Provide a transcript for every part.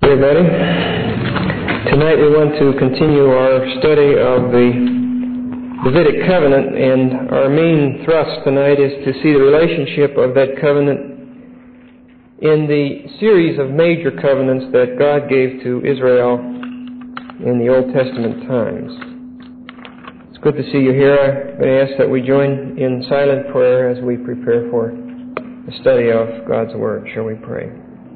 Everybody. Tonight we want to continue our study of the Davidic covenant, and our main thrust tonight is to see the relationship of that covenant in the series of major covenants that God gave to Israel in the Old Testament times. It's good to see you here. I'm going to ask that we join in silent prayer as we prepare for the study of God's Word. Shall we pray?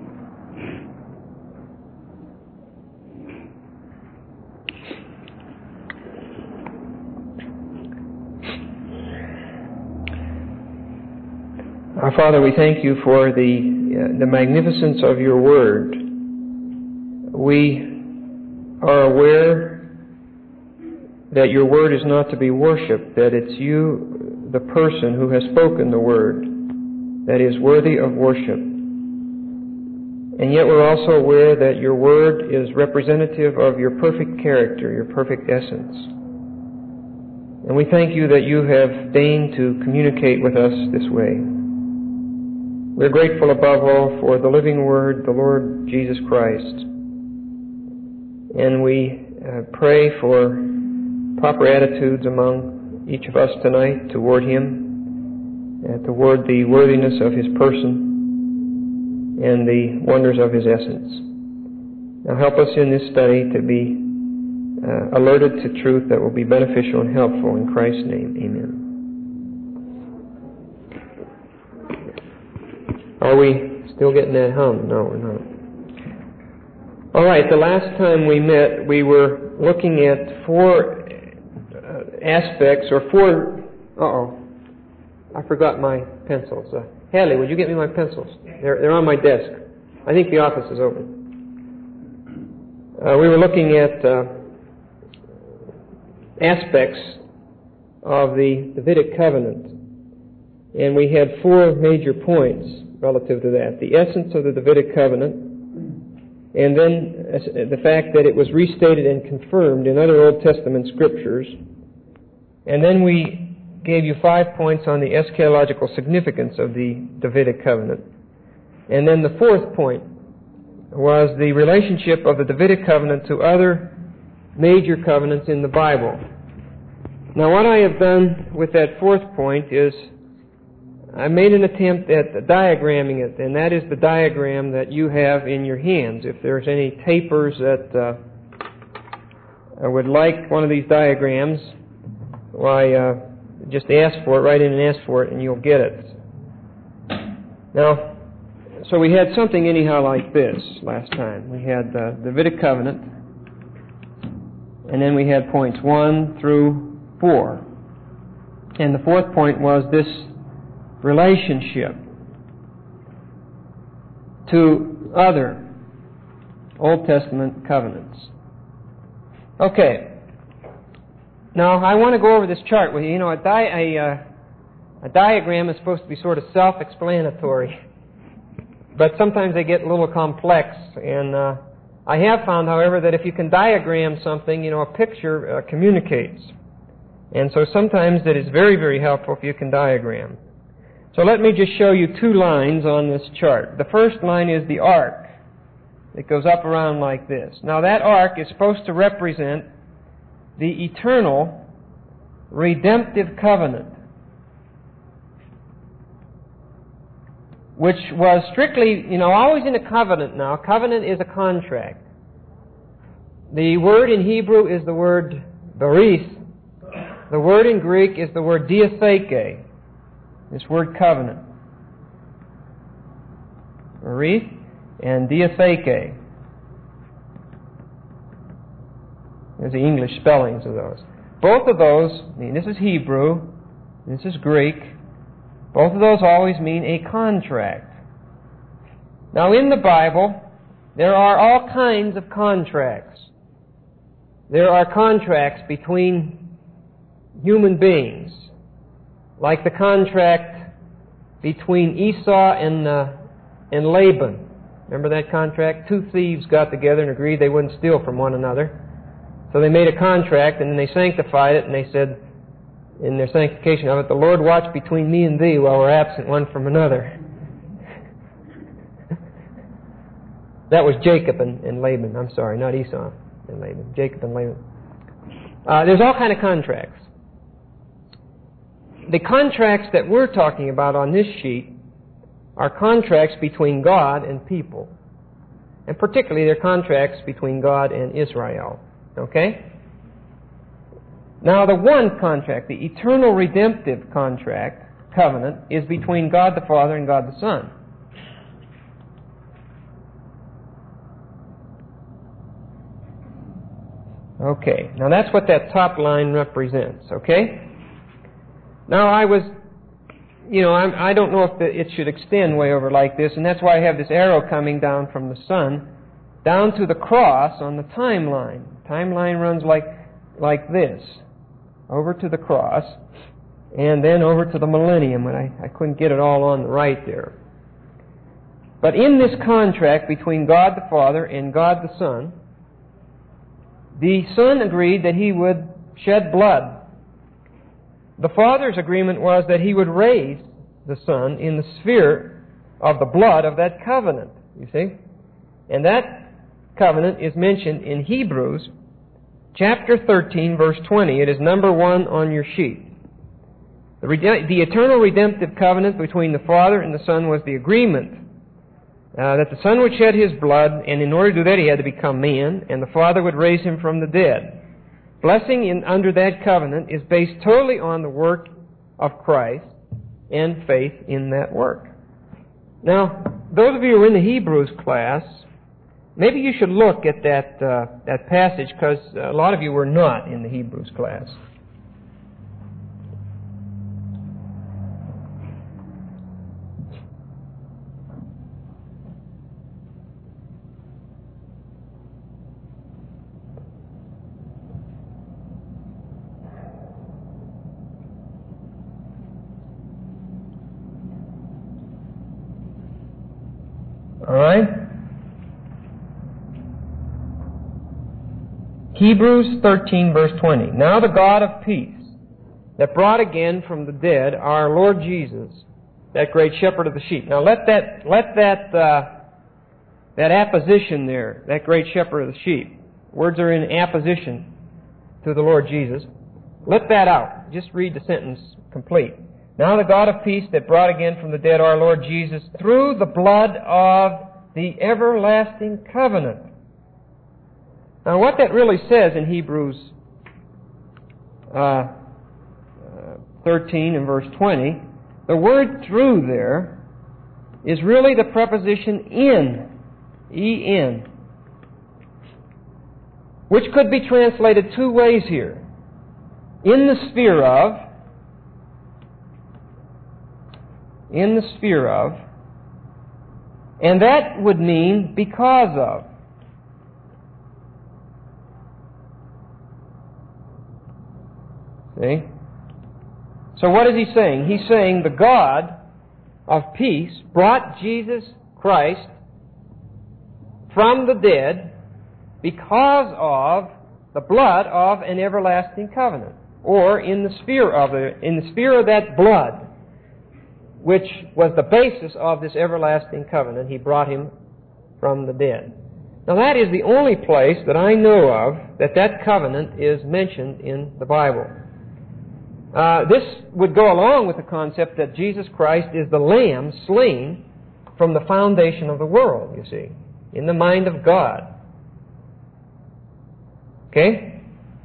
Our Father, we thank you for the magnificence of your Word. We are aware that your Word is not to be worshipped, that it's you, the person who has spoken the Word, that is worthy of worship. And yet we're also aware that your Word is representative of your perfect character, your perfect essence. And we thank you that you have deigned to communicate with us this way. We're grateful above all for the living Word, the Lord Jesus Christ. And we pray for proper attitudes among each of us tonight toward Him, toward the worthiness of His person and the wonders of His essence. Now help us in this study to be alerted to truth that will be beneficial and helpful. In Christ's name, amen. Are we still getting that hum? No, we're not. All right, the last time we met, we were looking at four aspects, or four... I forgot my pencils. Hadley, would you get me my pencils? They're on my desk. I think the office is open. We were looking at aspects of the Davidic covenant, and we had four major points relative to that. The essence of the Davidic covenant, and then the fact that it was restated and confirmed in other Old Testament scriptures. And then we gave you 5 points on the eschatological significance of the Davidic covenant. And then the fourth point was the relationship of the Davidic covenant to other major covenants in the Bible. Now what I have done with that fourth point is I made an attempt at diagramming it, and that is the diagram that you have in your hands. If there's any tapers that would like one of these diagrams, why, just ask for it, write in and ask for it, and you'll get it. Now, so we had something anyhow like this last time. We had the Davidic covenant, and then we had points 1 through 4. And the fourth point was this relationship to other Old Testament covenants. Okay. Now, I want to go over this chart with you. You know, a diagram is supposed to be sort of self-explanatory, but sometimes they get a little complex. And I have found, however, that if you can diagram something, you know, a picture communicates. And so sometimes it is very, very helpful if you can diagram. So let me just show you 2 lines on this chart. The first line is the arc. It goes up around like this. Now that arc is supposed to represent the eternal redemptive covenant, which was strictly, you know, always in a covenant now. Covenant is a contract. The word in Hebrew is the word berith. The word in Greek is the word diatheke. This word covenant. Berith and diatheke. There's the English spellings of those. Both of those, this is Hebrew, this is Greek. Both of those always mean a contract. Now in the Bible, there are all kinds of contracts. There are contracts between human beings, like the contract between Esau and Laban. Remember that contract? 2 thieves got together and agreed they wouldn't steal from one another. So they made a contract, and then they sanctified it, and they said, in their sanctification of it, the Lord watch between me and thee while we're absent one from another. That was Jacob and Laban. I'm sorry, not Esau and Laban. Jacob and Laban. There's all kind of contracts. The contracts that we're talking about on this sheet are contracts between God and people. And particularly they're contracts between God and Israel. Okay? Now the one contract, the eternal redemptive contract, covenant, is between God the Father and God the Son. Okay, now that's what that top line represents, okay? Now I don't know if it should extend way over like this, and that's why I have this arrow coming down from the sun down to the cross on the timeline. Timeline runs like this, over to the cross, and then over to the millennium, and I couldn't get it all on the right there. But in this contract between God the Father and God the Son, the Son agreed that He would shed blood. The Father's agreement was that He would raise the Son in the sphere of the blood of that covenant, you see. And that covenant is mentioned in Hebrews chapter 13, verse 20. It is number 1 on your sheet. The eternal redemptive covenant between the Father and the Son was the agreement that the Son would shed His blood, and in order to do that He had to become man, and the Father would raise Him from the dead. Blessing under that covenant is based totally on the work of Christ and faith in that work. Now, those of you who are in the Hebrews class, maybe you should look at that passage, because a lot of you were not in the Hebrews class. All right? Hebrews 13, verse 20. Now the God of peace, that brought again from the dead our Lord Jesus, that great shepherd of the sheep. Now let that apposition there, that great shepherd of the sheep, words are in apposition to the Lord Jesus. Let that out. Just read the sentence complete. Now the God of peace that brought again from the dead our Lord Jesus through the blood of the everlasting covenant. Now what that really says in Hebrews 13 and verse 20, the word through there is really the preposition in, E-N, which could be translated two ways here. In the sphere of, and that would mean because of. See? So what is he saying? He's saying the God of peace brought Jesus Christ from the dead because of the blood of an everlasting covenant, or in the sphere of that blood, which was the basis of this everlasting covenant. He brought Him from the dead. Now that is the only place that I know of that covenant is mentioned in the Bible. This would go along with the concept that Jesus Christ is the Lamb slain from the foundation of the world, you see, in the mind of God. Okay?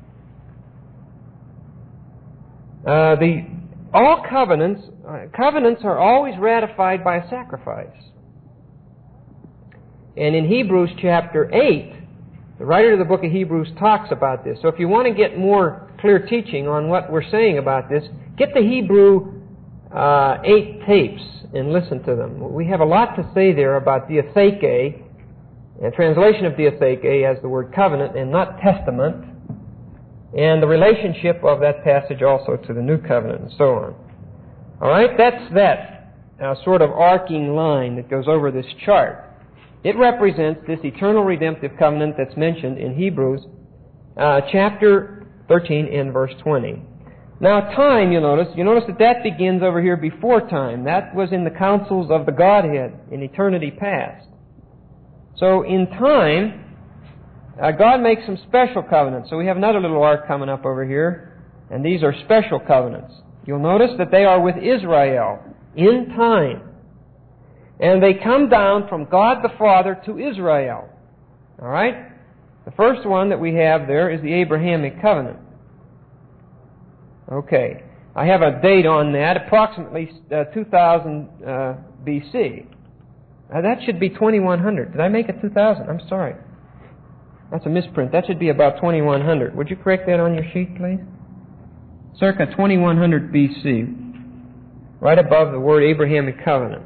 All covenants are always ratified by a sacrifice. And in Hebrews chapter 8, the writer of the book of Hebrews talks about this. So if you want to get more clear teaching on what we're saying about this, get the Hebrew 8 tapes and listen to them. We have a lot to say there about diatheke, and translation of diatheke as the word covenant and not testament, and the relationship of that passage also to the new covenant and so on. All right, that's that sort of arcing line that goes over this chart. It represents this eternal redemptive covenant that's mentioned in Hebrews chapter 13 and verse 20. Now time, you notice that begins over here before time. That was in the councils of the Godhead in eternity past. So in time, God makes some special covenants. So we have another little ark coming up over here, and these are special covenants. You'll notice that they are with Israel in time. And they come down from God the Father to Israel. All right? The first one that we have there is the Abrahamic covenant. Okay. I have a date on that, approximately 2000 BC. That should be 2100. Did I make it 2000? I'm sorry. That's a misprint. That should be about 2100. Would you correct that on your sheet, please? Circa 2100 BC. Right above the word Abrahamic covenant.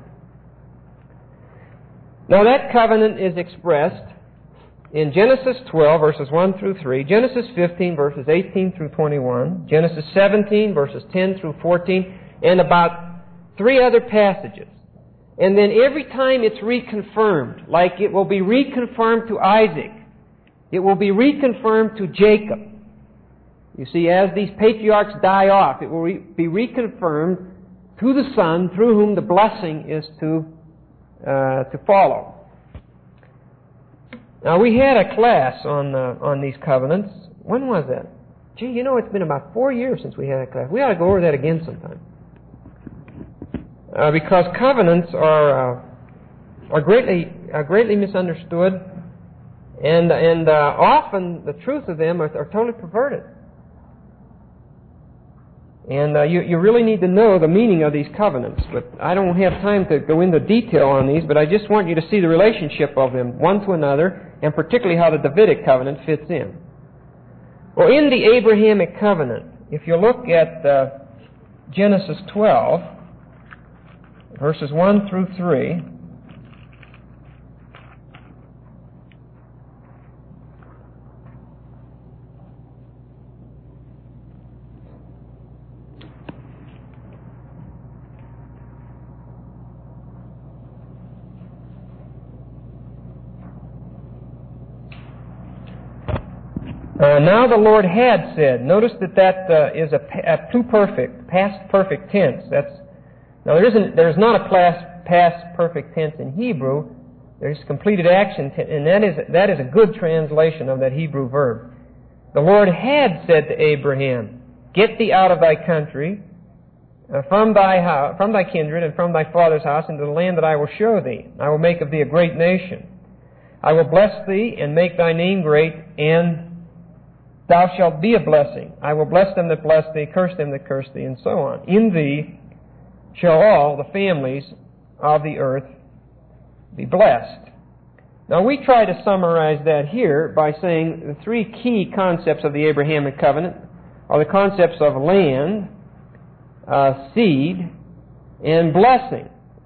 Now that covenant is expressed in Genesis 12, verses 1 through 3, Genesis 15, verses 18 through 21, Genesis 17, verses 10 through 14, and about 3 other passages. And then every time it's reconfirmed, like it will be reconfirmed to Isaac, it will be reconfirmed to Jacob. You see, as these patriarchs die off, it will be reconfirmed to the Son, through whom the blessing is to follow. Now, we had a class on these covenants. When was that? Gee, you know, it's been about 4 years since we had a class. We ought to go over that again sometime. Because covenants are greatly misunderstood, and often the truth of them are totally perverted. And you really need to know the meaning of these covenants. But I don't have time to go into detail on these, but I just want you to see the relationship of them one to another, and particularly how the Davidic covenant fits in. Well, in the Abrahamic covenant, if you look at Genesis 12, verses 1 through 3, now the Lord had said. Notice that is a past perfect tense. Now there's not a past perfect tense in Hebrew. There's completed action, and that is a good translation of that Hebrew verb. The Lord had said to Abraham, "Get thee out of thy country, from thy kindred, and from thy father's house, into the land that I will show thee. I will make of thee a great nation. I will bless thee and make thy name great, and thou shalt be a blessing. I will bless them that bless thee, curse them that curse thee," and so on. "In thee shall all the families of the earth be blessed." Now we try to summarize that here by saying the 3 key concepts of the Abrahamic covenant are the concepts of land, seed, and blessing.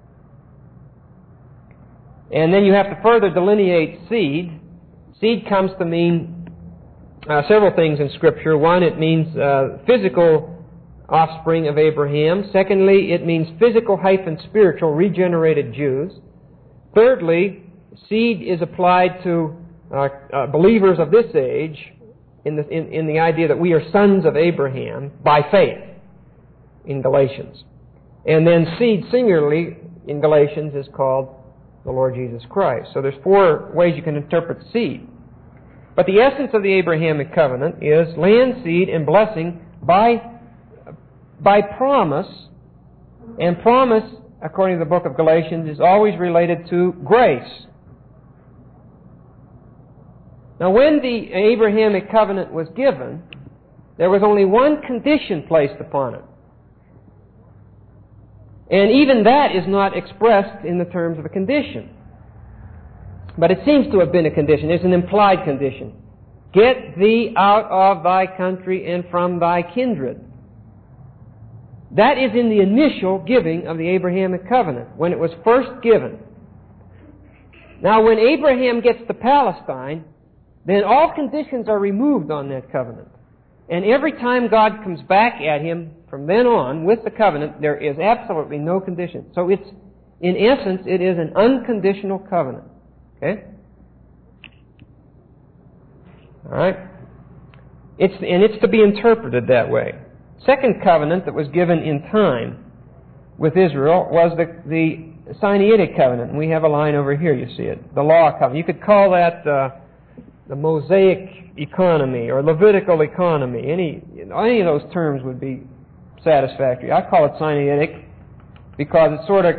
And then you have to further delineate seed. Seed comes to mean several things in Scripture. One, it means physical offspring of Abraham. Secondly, it means physical - spiritual regenerated Jews. Thirdly, seed is applied to believers of this age in the idea that we are sons of Abraham by faith in Galatians. And then seed singularly in Galatians is called the Lord Jesus Christ. So there's 4 ways you can interpret seed. But the essence of the Abrahamic covenant is land, seed, and blessing by promise. And promise, according to the book of Galatians, is always related to grace. Now, when the Abrahamic covenant was given, there was only one condition placed upon it. And even that is not expressed in the terms of a condition. But it seems to have been a condition. It's an implied condition. "Get thee out of thy country and from thy kindred." That is in the initial giving of the Abrahamic covenant, when it was first given. Now, when Abraham gets to Palestine, then all conditions are removed on that covenant. And every time God comes back at him from then on with the covenant, there is absolutely no condition. So it's, in essence, it is an unconditional covenant. Okay? All right? It's to be interpreted that way. Second covenant that was given in time with Israel was the Sinaitic covenant. And we have a line over here, you see it. The law covenant. You could call that the Mosaic economy or Levitical economy. Any of those terms would be satisfactory. I call it Sinaitic because it sort of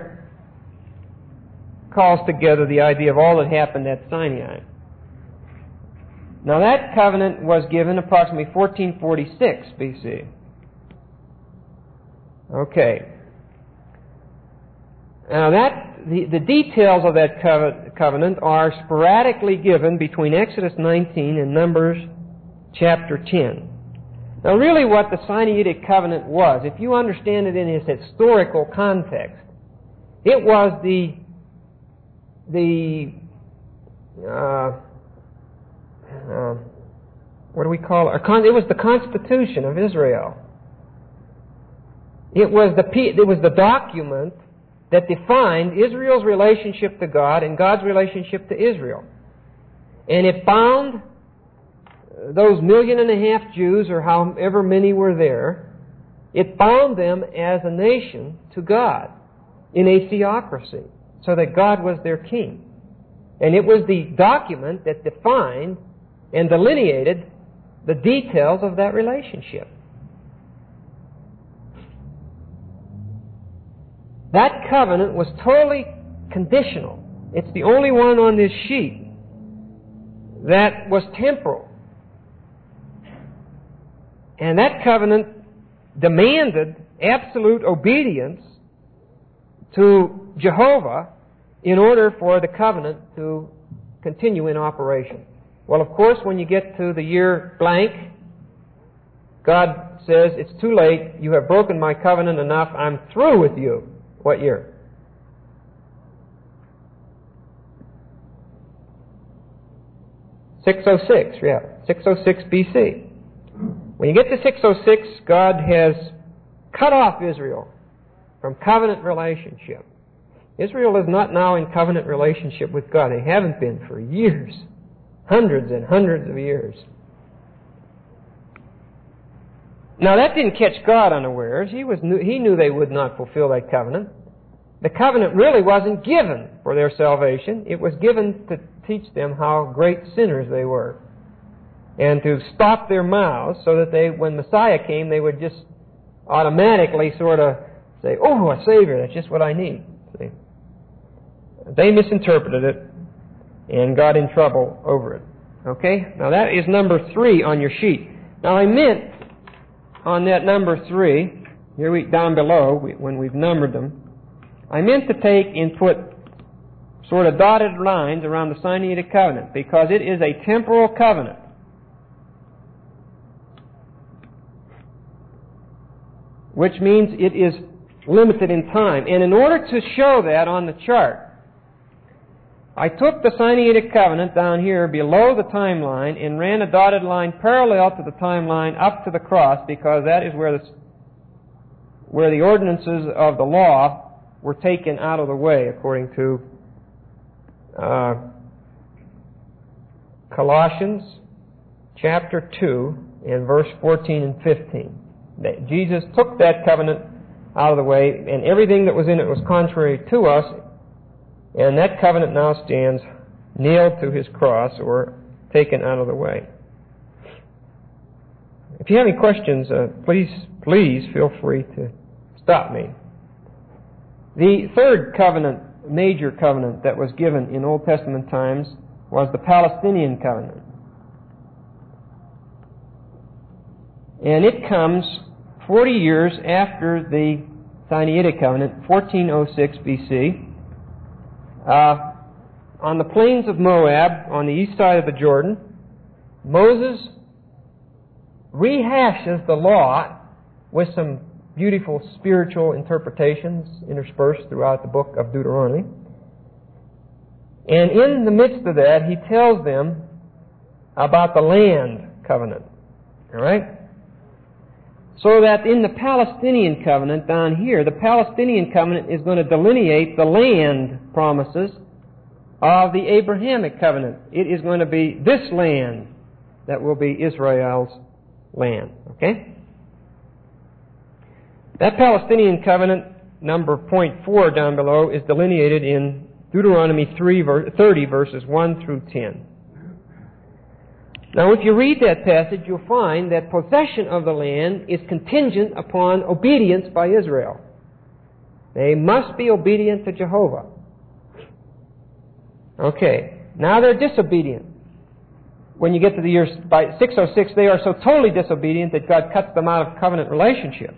calls together the idea of all that happened at Sinai. Now that covenant was given approximately 1446 BC. Okay. Now the details of that covenant are sporadically given between Exodus 19 and Numbers chapter 10. Now really what the Sinaitic covenant was, if you understand it in its historical context, it was what do we call it? It was the Constitution of Israel. It was the document that defined Israel's relationship to God and God's relationship to Israel. And it bound those 1.5 million Jews, or however many were there, it bound them as a nation to God in a theocracy, so that God was their king. And it was the document that defined and delineated the details of that relationship. That covenant was totally conditional. It's the only one on this sheet that was temporal. And that covenant demanded absolute obedience to Jehovah in order for the covenant to continue in operation. Well, of course, when you get to the year blank, God says, it's too late, you have broken my covenant enough, I'm through with you. What year? (606), yeah, 606 BC. When you get to 606, God has cut off Israel from covenant relationship. Israel is not now in covenant relationship with God. They haven't been for years. Hundreds and hundreds of years. Now that didn't catch God unawares. He knew they would not fulfill that covenant. The covenant really wasn't given for their salvation. It was given to teach them how great sinners they were, and to stop their mouths so that when Messiah came, they would just automatically sort of say, "Oh, a Savior, that's just what I need." See? They misinterpreted it and got in trouble over it. Okay? Now that is number 3 on your sheet. Now I meant on that number 3, down below, when we've numbered them, I meant to take and put sort of dotted lines around the Sinaitic covenant, because it is a temporal covenant. Which means it is limited in time. And in order to show that on the chart, I took the Sinaitic covenant down here below the timeline and ran a dotted line parallel to the timeline up to the cross, because that is where the ordinances of the law were taken out of the way, according to Colossians chapter 2 and verse 14 and 15. Jesus took that covenant out of the way, and everything that was in it was contrary to us, and that covenant now stands nailed to his cross, or taken out of the way. If you have any questions, please feel free to stop me. The third covenant, major covenant that was given in Old Testament times, was the Palestinian covenant. And it comes 40 years after the Sinaitic covenant, 1406 BC, on the plains of Moab, on the east side of the Jordan. Moses rehashes the law with some beautiful spiritual interpretations interspersed throughout the book of Deuteronomy. And in the midst of that, he tells them about the land covenant. All right? So that in the Palestinian covenant down here, the Palestinian covenant is going to delineate the land promises of the Abrahamic covenant. It is going to be this land that will be Israel's land. Okay? That Palestinian covenant number point 4 down below is delineated in Deuteronomy 30, verses 1 through 10. Now, if you read that passage, you'll find that possession of the land is contingent upon obedience by Israel. They must be obedient to Jehovah. Okay, now they're disobedient. When you get to the year by 606, they are so totally disobedient that God cuts them out of covenant relationship.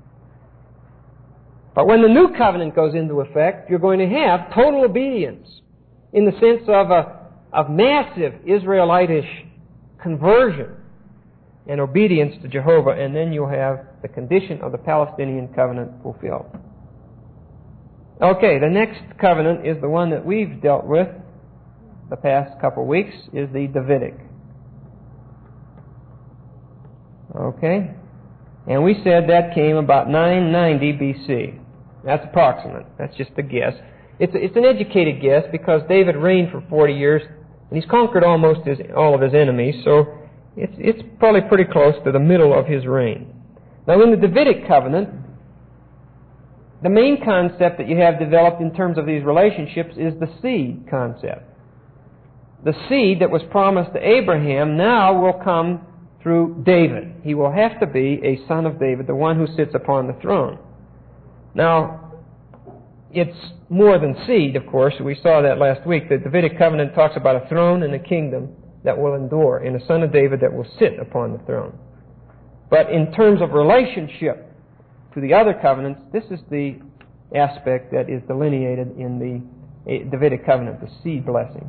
But when the new covenant goes into effect, you're going to have total obedience in the sense of massive Israelitish conversion and obedience to Jehovah, and then you'll have the condition of the Palestinian covenant fulfilled. Okay, the next covenant is the one that we've dealt with the past couple weeks, is the Davidic. Okay? And we said that came about 990 BC. That's approximate. That's just a guess. It's an educated guess because David reigned for 40 years and he's conquered almost all of his enemies, so it's probably pretty close to the middle of his reign. Now, in the Davidic covenant, the main concept that you have developed in terms of these relationships is the seed concept. The seed that was promised to Abraham now will come through David. He will have to be a son of David, the one who sits upon the throne. Now, it's more than seed, of course. We saw that last week. The Davidic covenant talks about a throne and a kingdom that will endure, and a son of David that will sit upon the throne. But in terms of relationship to the other covenants, this is the aspect that is delineated in the Davidic covenant, the seed blessing.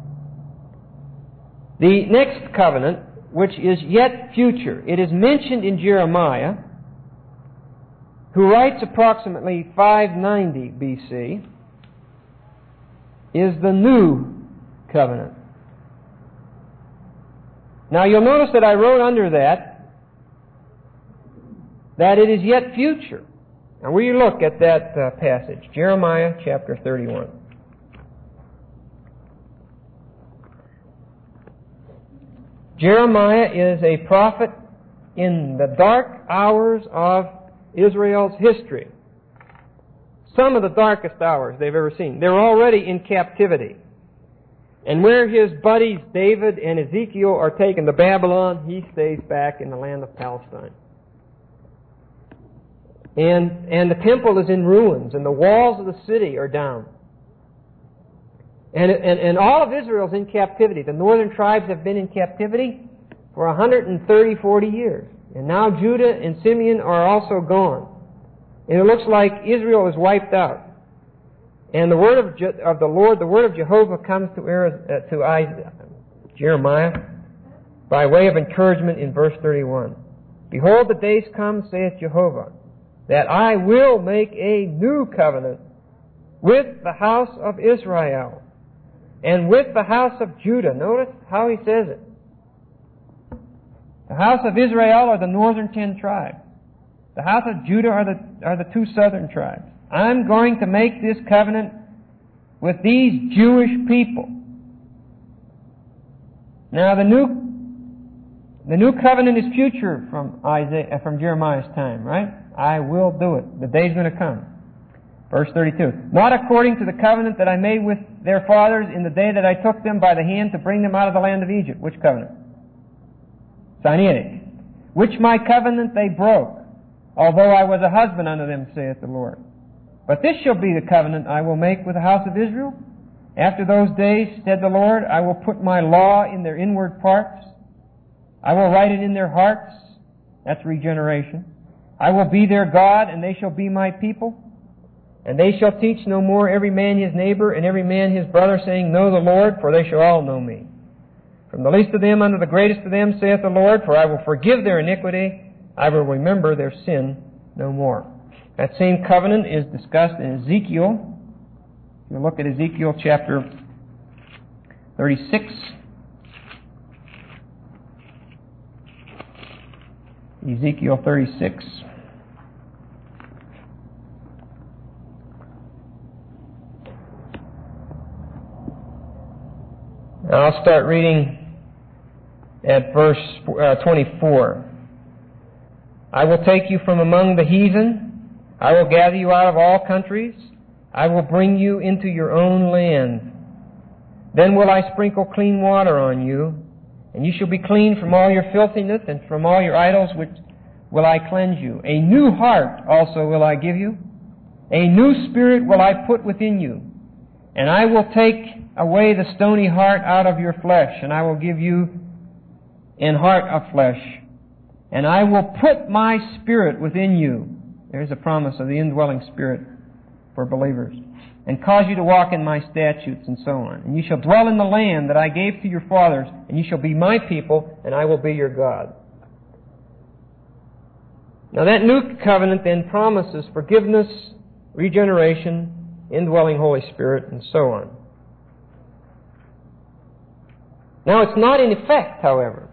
The next covenant, which is yet future, it is mentioned in Jeremiah, who writes approximately 590 BC, is the new covenant. Now you'll notice that I wrote under that it is yet future. Now will you look at that passage, Jeremiah chapter 31. Jeremiah is a prophet in the dark hours of Israel's history. Some of the darkest hours they've ever seen. They're already in captivity. And where his buddies David and Ezekiel are taken to Babylon, he stays back in the land of Palestine. And the temple is in ruins, and the walls of the city are down. And all of Israel is in captivity. The northern tribes have been in captivity for 40 years. And now Judah and Simeon are also gone. And it looks like Israel is wiped out. And the word of the Lord, the word of Jehovah comes to Jeremiah by way of encouragement in verse 31. Behold, the days come, saith Jehovah, that I will make a new covenant with the house of Israel and with the house of Judah. Notice how he says it. The house of Israel are the northern 10 tribes. The house of Judah are the 2 southern tribes. I'm going to make this covenant with these Jewish people. Now the new covenant is future from Jeremiah's time, right? I will do it. The day's going to come. Verse 32. Not according to the covenant that I made with their fathers in the day that I took them by the hand to bring them out of the land of Egypt. Which covenant? Sinaitic. Which my covenant they broke, although I was a husband unto them, saith the Lord. But this shall be the covenant I will make with the house of Israel. After those days, said the Lord, I will put my law in their inward parts. I will write it in their hearts. That's regeneration. I will be their God, and they shall be my people. And they shall teach no more every man his neighbor, and every man his brother, saying, Know the Lord, for they shall all know me. From the least of them unto the greatest of them, saith the Lord, for I will forgive their iniquity, I will remember their sin no more. That same covenant is discussed in Ezekiel. You look at Ezekiel chapter 36. Ezekiel 36. Now I'll start reading at verse 24. I will take you from among the heathen. I will gather you out of all countries. I will bring you into your own land. Then will I sprinkle clean water on you, and you shall be clean from all your filthiness, and from all your idols which will I cleanse you. A new heart also will I give you. A new spirit will I put within you. And I will take away the stony heart out of your flesh, and I will give you an heart of flesh. And I will put my Spirit within you. There's a promise of the indwelling Spirit for believers. And cause you to walk in my statutes, and so on. And you shall dwell in the land that I gave to your fathers, and you shall be my people, and I will be your God. Now that new covenant then promises forgiveness, regeneration, indwelling Holy Spirit, and so on. Now it's not in effect, however.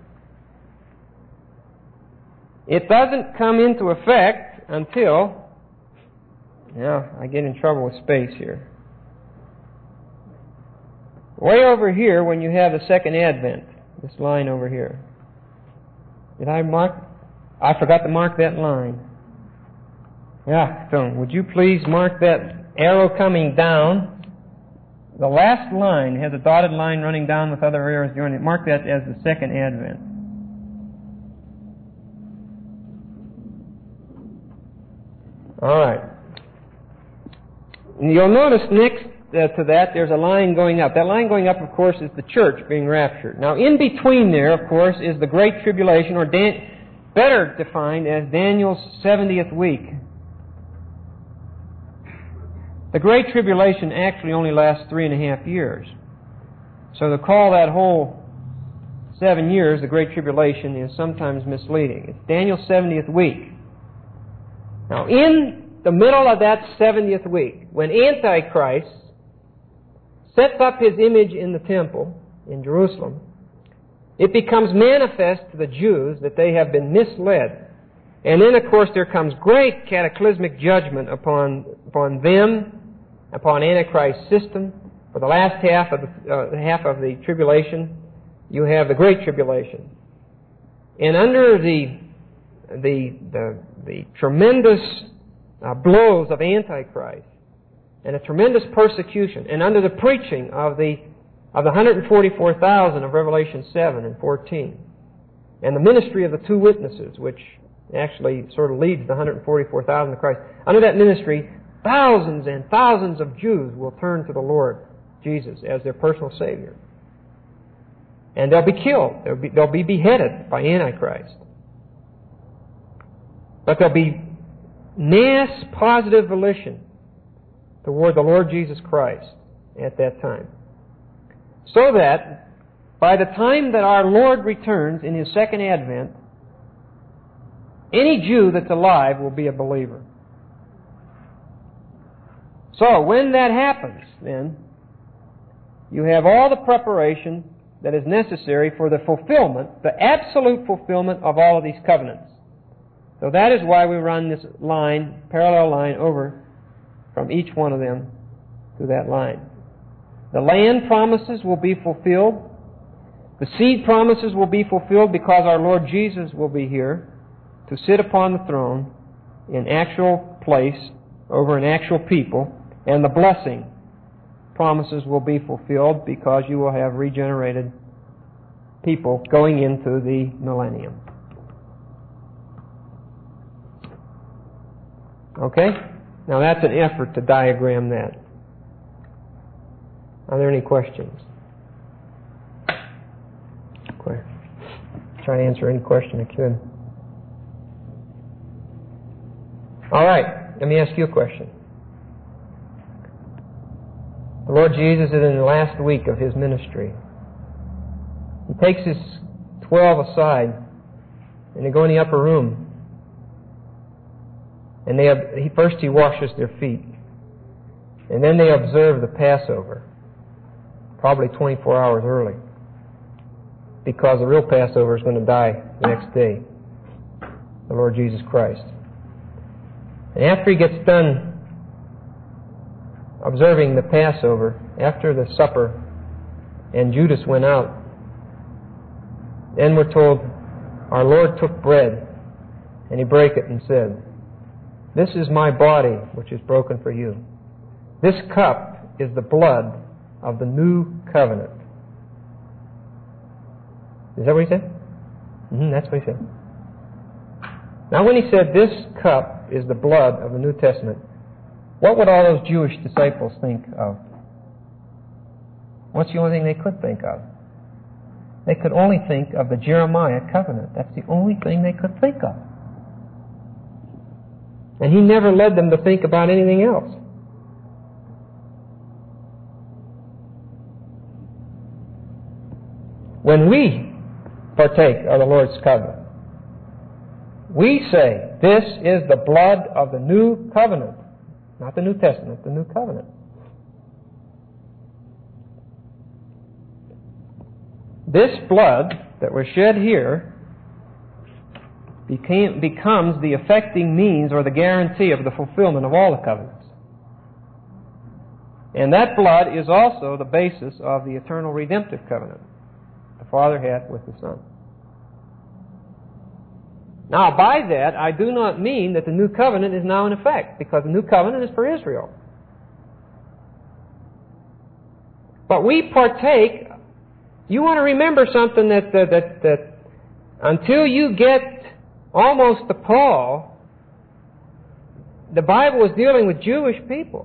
It doesn't come into effect until, I get in trouble with space here. Way over here when you have the second advent, this line over here. Did I mark? I forgot to mark that line. So would you please mark that arrow coming down? The last line has a dotted line running down with other arrows joining it. Mark that as the second advent. All right. And you'll notice next to that there's a line going up. That line going up, of course, is the church being raptured. Now, in between there, of course, is the Great Tribulation, or better defined as Daniel's 70th week. The Great Tribulation actually only lasts 3.5 years. So to call that whole 7 years the Great Tribulation is sometimes misleading. It's Daniel's 70th week. Now, in the middle of that 70th week, when Antichrist sets up his image in the temple in Jerusalem, it becomes manifest to the Jews that they have been misled. And then, of course, there comes great cataclysmic judgment upon them, upon Antichrist's system. For the last half of the tribulation, you have the Great Tribulation. And under the tremendous blows of Antichrist and a tremendous persecution, and under the preaching of the 144,000 of Revelation 7 and 14, and the ministry of the two witnesses, which actually sort of leads the 144,000 to Christ, under that ministry, thousands and thousands of Jews will turn to the Lord Jesus as their personal Savior. And they'll be killed. They'll be beheaded by Antichrist. But there'll be mass positive volition toward the Lord Jesus Christ at that time. So that by the time that our Lord returns in His second advent, any Jew that's alive will be a believer. So when that happens, then, you have all the preparation that is necessary for the fulfillment, the absolute fulfillment of all of these covenants. So that is why we run this line, parallel line, over from each one of them to that line. The land promises will be fulfilled. The seed promises will be fulfilled because our Lord Jesus will be here to sit upon the throne in actual place over an actual people. And the blessing promises will be fulfilled because you will have regenerated people going into the millennium. Okay? Now that's an effort to diagram that. Are there any questions? Try to answer any question I could. All right, let me ask you a question. The Lord Jesus is in the last week of His ministry. He takes His 12 aside, and they go in the upper room. And first He washes their feet. And then they observe the Passover, probably 24 hours early, because the real Passover is going to die the next day, the Lord Jesus Christ. And after He gets done observing the Passover, after the supper, and Judas went out, then we're told our Lord took bread, and He brake it and said, This is my body, which is broken for you. This cup is the blood of the new covenant. Is that what he said? That's what he said. Now, when he said this cup is the blood of the New Testament, what would all those Jewish disciples think of? What's the only thing they could think of? They could only think of the Jeremiah covenant. That's the only thing they could think of. And he never led them to think about anything else. When we partake of the Lord's covenant, we say, this is the blood of the new covenant. Not the New Testament, the new covenant. This blood that was shed here becomes the effecting means or the guarantee of the fulfillment of all the covenants. And that blood is also the basis of the eternal redemptive covenant the Father hath with the Son. Now, by that, I do not mean that the new covenant is now in effect, because the new covenant is for Israel. But we partake. You want to remember something that until you get almost to Paul, the Bible is dealing with Jewish people.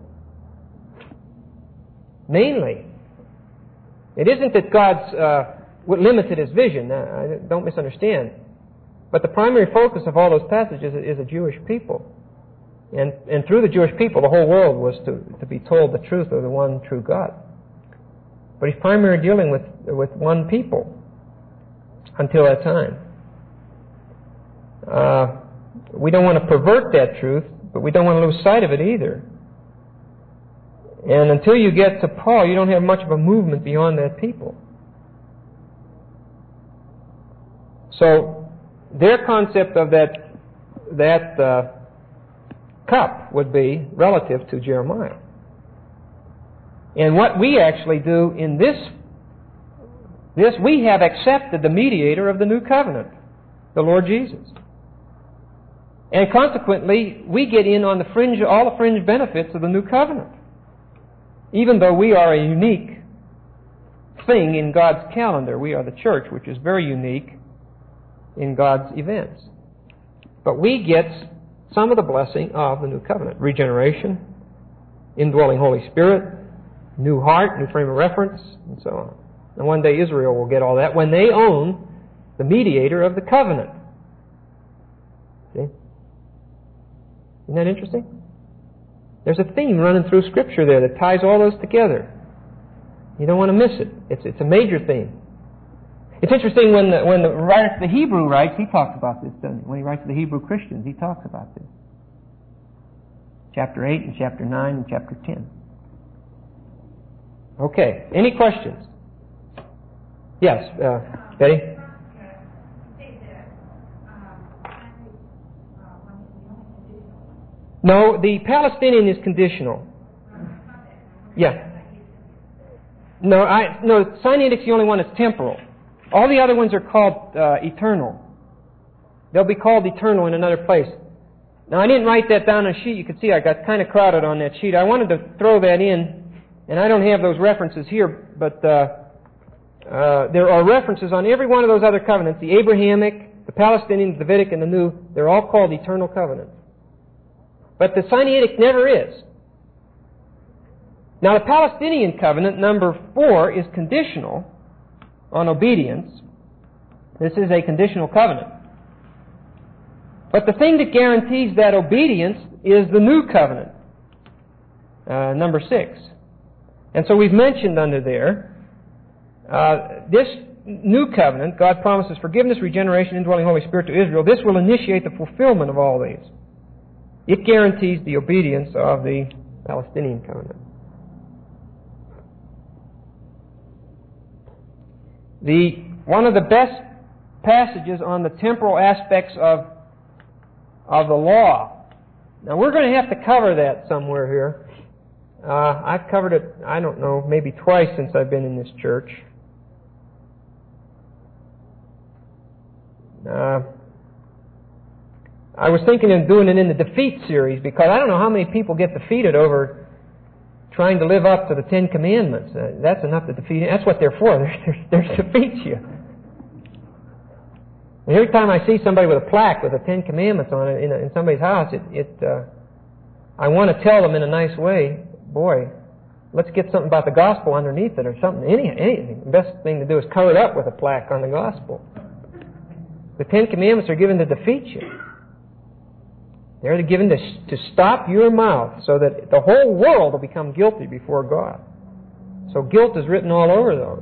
Mainly. It isn't that God's limited his vision. Don't misunderstand. But the primary focus of all those passages is a Jewish people. And through the Jewish people, the whole world was to be told the truth of the one true God. But he's primarily dealing with one people until that time. We don't want to pervert that truth, but we don't want to lose sight of it either. And until you get to Paul, you don't have much of a movement beyond that people. So their concept of that cup would be relative to Jeremiah. And what we actually do in this, we have accepted the mediator of the new covenant, the Lord Jesus. And consequently, we get in on all the fringe benefits of the new covenant. Even though we are a unique thing in God's calendar. We are the church, which is very unique in God's events. But we get some of the blessing of the new covenant. Regeneration, indwelling Holy Spirit, new heart, new frame of reference, and so on. And one day Israel will get all that when they own the mediator of the covenant. See? Isn't that interesting? There's a theme running through Scripture there that ties all those together. You don't want to miss it. It's a major theme. It's interesting when the writer to the Hebrew writes, he talks about this, doesn't he? When he writes to the Hebrew Christians, he talks about this. Chapter 8 and chapter 9 and chapter 10. Okay. Any questions? Yes, Betty? No, the Palestinian is conditional. Yeah. No, Sinaitic's the only one that's temporal. All the other ones are called eternal. They'll be called eternal in another place. Now, I didn't write that down on a sheet. You can see I got kind of crowded on that sheet. I wanted to throw that in, and I don't have those references here, but there are references on every one of those other covenants. The Abrahamic, the Palestinian, the Davidic, and the New, they're all called eternal covenants. But the Sinaitic never is. Now, the Palestinian covenant, number 4, is conditional on obedience. This is a conditional covenant. But the thing that guarantees that obedience is the new covenant, number 6. And so we've mentioned under there, this new covenant, God promises forgiveness, regeneration, indwelling Holy Spirit to Israel. This will initiate the fulfillment of all these. It guarantees the obedience of the Palestinian covenant. One of the best passages on the temporal aspects of the law. Now, we're going to have to cover that somewhere here. I've covered it, I don't know, maybe twice since I've been in this church. I was thinking of doing it in the defeat series, because I don't know how many people get defeated over trying to live up to the Ten Commandments. That's enough to defeat you. That's what they're for. They're to defeat you. And every time I see somebody with a plaque with the Ten Commandments on it in somebody's house, I want to tell them in a nice way, boy, let's get something about the gospel underneath it or something. Anything. The best thing to do is cover it up with a plaque on the gospel. The Ten Commandments are given to defeat you. They're given to stop your mouth so that the whole world will become guilty before God. So guilt is written all over those.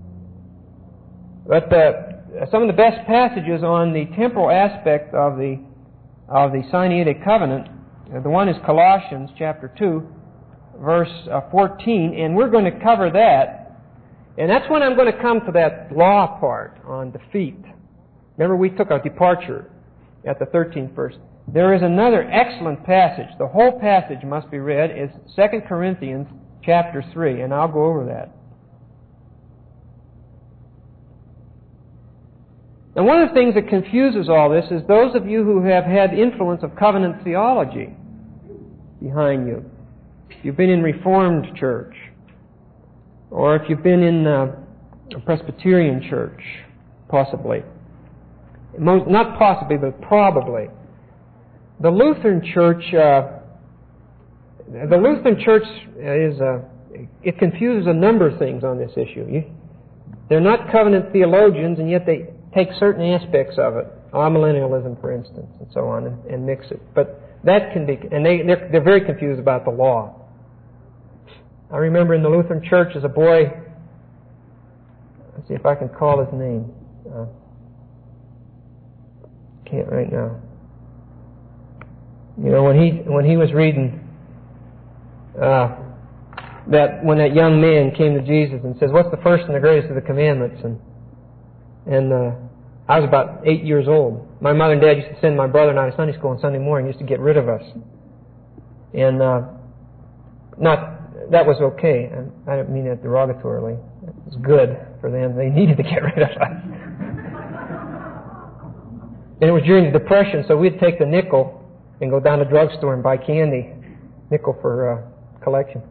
But some of the best passages on the temporal aspect of the Sinaitic covenant, the one is Colossians chapter 2, verse 14, and we're going to cover that. And that's when I'm going to come to that law part on defeat. Remember, we took a departure at the 13th verse. There is another excellent passage. The whole passage must be read. It's 2 Corinthians chapter 3, and I'll go over that. And one of the things that confuses all this is those of you who have had influence of covenant theology behind you. If you've been in Reformed church, or if you've been in a Presbyterian church, possibly. Not possibly, but probably. The Lutheran Church it confuses a number of things on this issue. They're not covenant theologians, and yet they take certain aspects of it, amillennialism, for instance, and so on, and mix it. But that can be, and they're very confused about the law. I remember in the Lutheran Church as a boy, let's see if I can call his name. Can't right now. You know, when he was reading that when that young man came to Jesus and says, "What's the first and the greatest of the commandments?" and I was about 8 years old. My mother and dad used to send my brother and I to Sunday school on Sunday morning, used to get rid of us, and that was okay. I don't mean that derogatorily. It was good for them. They needed to get rid of us. And it was during the Depression, so we'd take the nickel and go down to the drugstore and buy candy. Nickel for collection.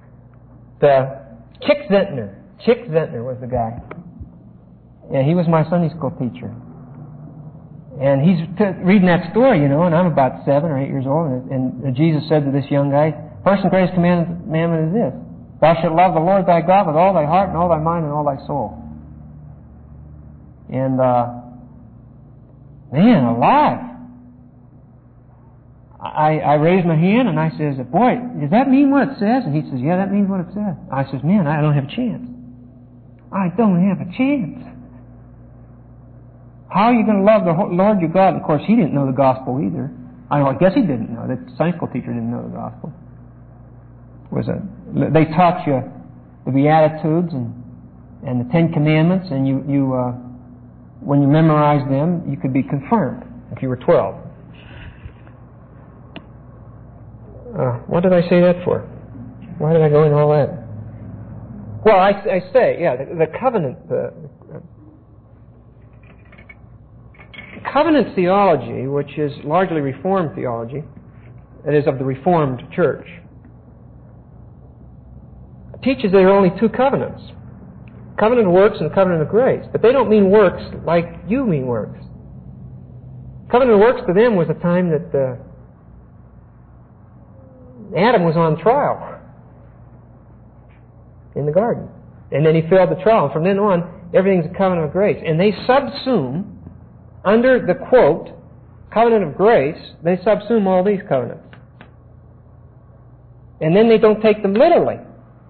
Chick Zentner was the guy. And he was my Sunday school teacher. And he's reading that story, you know, and I'm about 7 or 8 years old, and Jesus said to this young guy, "First and greatest commandment is this: Thou shalt love the Lord thy God with all thy heart and all thy mind and all thy soul." And, man alive! I raised my hand and I says, "Boy, does that mean what it says?" And he says, "Yeah, that means what it says." I says, "Man, I don't have a chance. I don't have a chance. How are you going to love the Lord your God?" And of course, he didn't know the gospel either. I guess he didn't know. The Sunday school teacher didn't know the gospel. They taught you the Beatitudes and the Ten Commandments, and you when you memorized them, you could be confirmed if you were 12. What did I say that for? Why did I go into all that? Well, I say, yeah, the covenant covenant theology, which is largely Reformed theology, that is of the Reformed Church, teaches there are only two covenants: covenant of works and covenant of grace. But they don't mean works like you mean works. Covenant of works to them was a time that Adam was on trial in the garden. And then he failed the trial. And from then on, everything's a covenant of grace. And they subsume, under the quote, covenant of grace, they subsume all these covenants. And then they don't take them literally.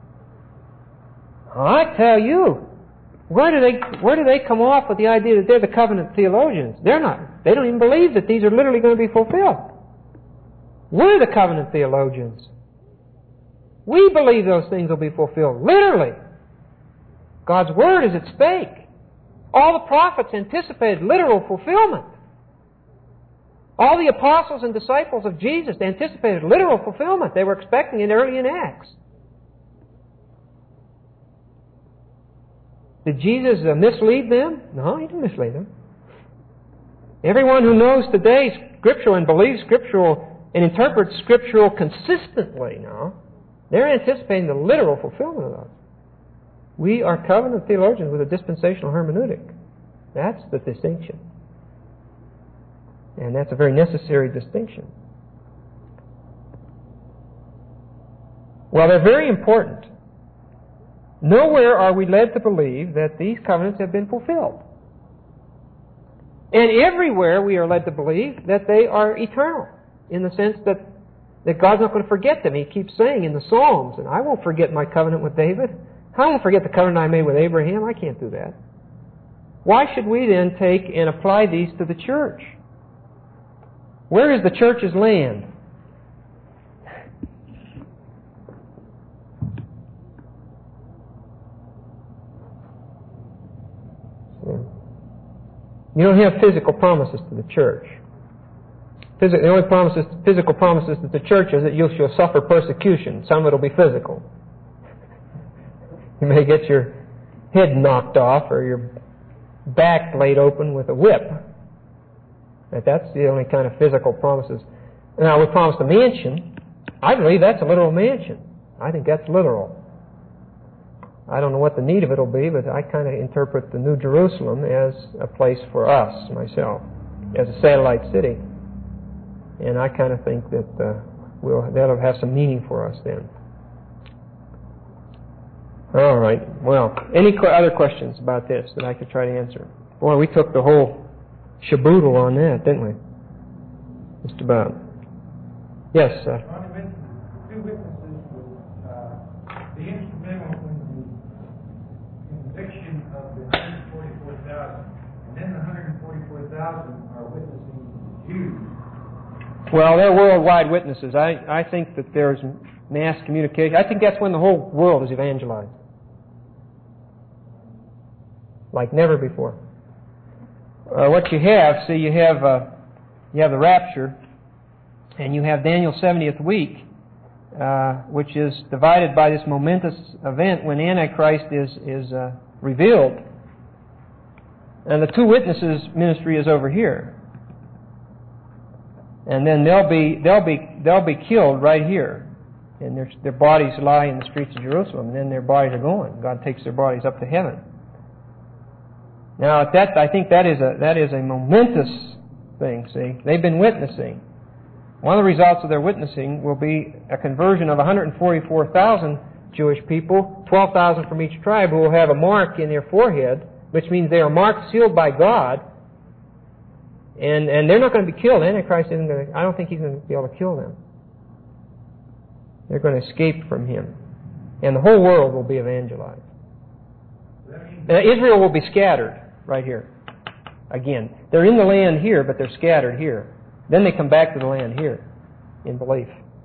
I tell you, where do they come off with the idea that they're the covenant theologians? They're not. They don't even believe that these are literally going to be fulfilled. We're the covenant theologians. We believe those things will be fulfilled. Literally. God's Word is at stake. All the prophets anticipated literal fulfillment. All the apostles and disciples of Jesus anticipated literal fulfillment. They were expecting it early in Acts. Did Jesus mislead them? No, He didn't mislead them. Everyone who knows today Scriptural and believes Scriptural and interprets Scriptural consistently now, they're anticipating the literal fulfillment of those. We are covenant theologians with a dispensational hermeneutic. That's the distinction. And that's a very necessary distinction. Well, they're very important. Nowhere are we led to believe that these covenants have been fulfilled. And everywhere we are led to believe that they are eternal, in the sense that God's not going to forget them. He keeps saying in the Psalms, and I won't forget my covenant with David. I won't forget the covenant I made with Abraham. I can't do that. Why should we then take and apply these to the church? Where is the church's land? You don't have physical promises to the church. The only physical promises to the church is that you shall suffer persecution. Some of it will be physical. You may get your head knocked off or your back laid open with a whip. But that's the only kind of physical promises. Now, we promised a mansion. I believe that's a literal mansion. I think that's literal. I don't know what the need of it will be, but I kind of interpret the New Jerusalem as a place for us, myself, as a satellite city. And I kind of think that that'll have some meaning for us then. All right. Well, any other questions about this that I could try to answer? Boy, we took the whole shaboodle on that, didn't we? Just about. Yes, sir. Two witnesses was the instrumental in the conviction of the 144,000, and then the 144,000 are witnessing the Jews. Well, they're worldwide witnesses. I think that there's mass communication. I think that's when the whole world is evangelized. Like never before. What you have, you have the rapture, and you have Daniel's 70th week, which is divided by this momentous event when Antichrist is revealed. And the two witnesses ministry is over here. And then they'll be killed right here, and their bodies lie in the streets of Jerusalem. And then their bodies are gone. God takes their bodies up to heaven. Now, I think that is a momentous thing. See, they've been witnessing. One of the results of their witnessing will be a conversion of 144,000 Jewish people, 12,000 from each tribe, who will have a mark in their forehead, which means they are marked, sealed by God. And they're not going to be killed. Antichrist isn't going to. I don't think he's going to be able to kill them. They're going to escape from him, and the whole world will be evangelized. Israel will be scattered right here. Again, they're in the land here, but they're scattered here. Then they come back to the land here in belief.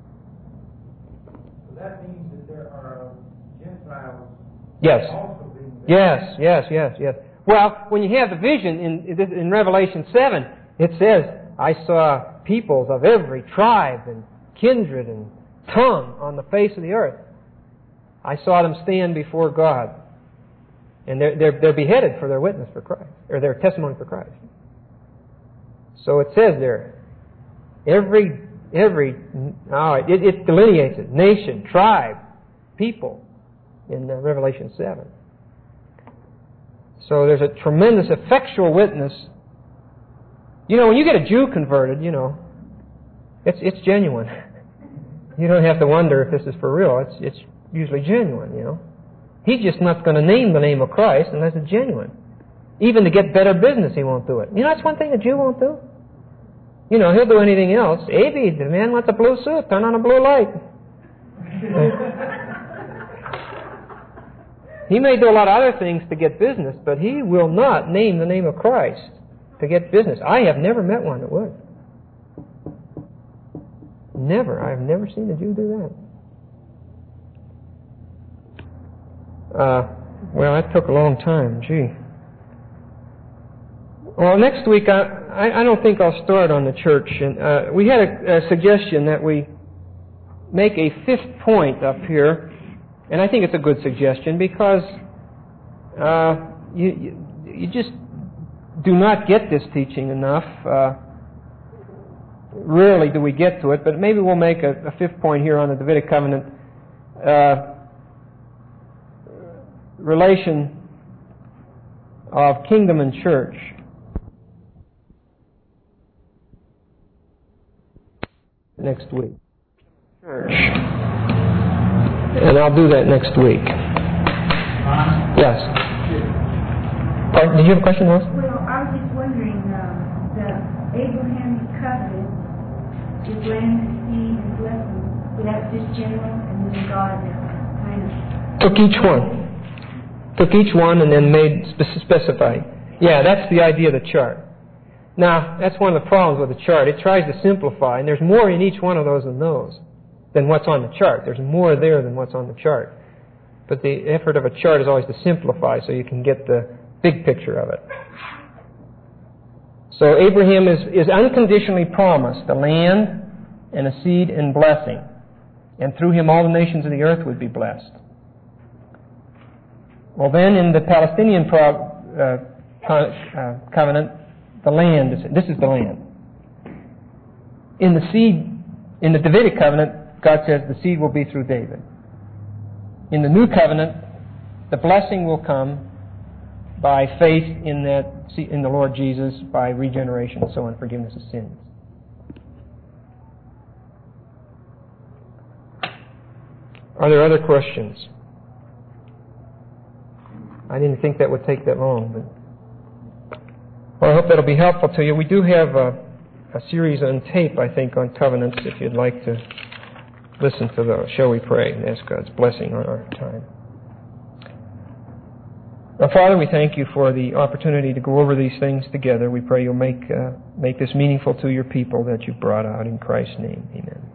So that means that there are Gentiles. Yes. Also being Yes. Well, when you have the vision in Revelation 7. It says, I saw peoples of every tribe and kindred and tongue on the face of the earth. I saw them stand before God. And they're beheaded for their witness for Christ, or their testimony for Christ. So it says there, it delineates it, nation, tribe, people, in Revelation 7. So there's a tremendous effectual witness. You know, when you get a Jew converted, it's genuine. You don't have to wonder if this is for real. It's usually genuine, He's just not going to name the name of Christ unless it's genuine. Even to get better business, he won't do it. That's one thing a Jew won't do. He'll do anything else. Abe, the man wants a blue suit. Turn on a blue light. He may do a lot of other things to get business, but he will not name the name of Christ to get business. I have never met one that would. Never. I have never seen a Jew do that. Well, that took a long time. Gee. Well, next week, I don't think I'll start on the church. And we had a suggestion that we make a fifth point up here, and I think it's a good suggestion because you just do not get this teaching enough. Rarely do we get to it, but maybe we'll make a fifth point here on the Davidic covenant. Relation of kingdom and church. Next week. Church. And I'll do that next week. Yes. Pardon, did you have a question, Lois? Well, I was just wondering, the Abrahamic covenant, with land and seed and blessing, would that just general, and then God kind of... Took each one and then made specified. Yeah, that's the idea of the chart. Now, that's one of the problems with the chart. It tries to simplify, and there's more in each one of those than what's on the chart. There's more there than what's on the chart. But the effort of a chart is always to simplify so you can get the big picture of it. So Abraham is unconditionally promised a land and a seed and blessing. And through him all the nations of the earth would be blessed. Well then, in the Palestinian covenant, the land, this is the land. In the Davidic covenant, God says the seed will be through David. In the new covenant, the blessing will come by faith in the Lord Jesus, by regeneration and so on, forgiveness of sins. Are there other questions? I didn't think that would take that long, but well, I hope that'll be helpful to you. We do have a series on tape, I think, on covenants, if you'd like to listen to those. Shall we pray and ask God's blessing on our time? Our Father, we thank you for the opportunity to go over these things together. We pray you'll make this meaningful to your people that you've brought out in Christ's name. Amen.